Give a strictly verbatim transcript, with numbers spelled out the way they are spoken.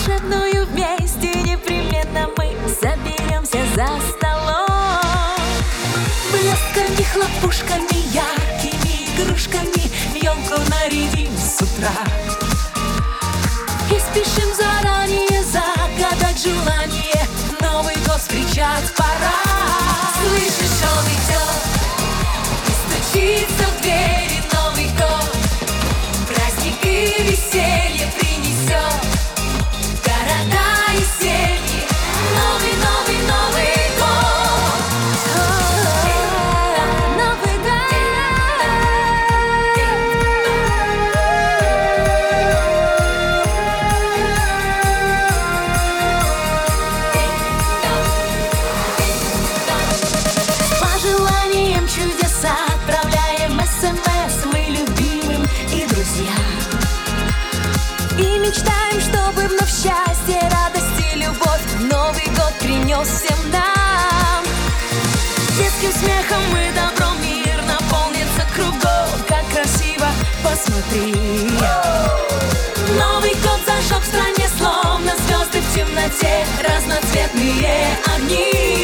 волшебную вместе непременно мы соберемся за столом. Блестками, хлопушками, яркими игрушками в елку нарядим с утра. И спешим заранее загадать желание, Новый год встречать пора. Слышишь, он идет, и стучится в двери Новый год. Праздник и веселье принесет города и семьи. Новый, новый, Новый год. Новый год. Пожеланием чудеса отправляем СМС мы любимым и друзьям. И мечтаем, чтобы вновь счастье, радость и любовь Новый год принес всем нам. Детским смехом и добром мир наполнится кругом. Как красиво, посмотри. Новый год зажег в стране, словно звезды в темноте, разноцветные огни.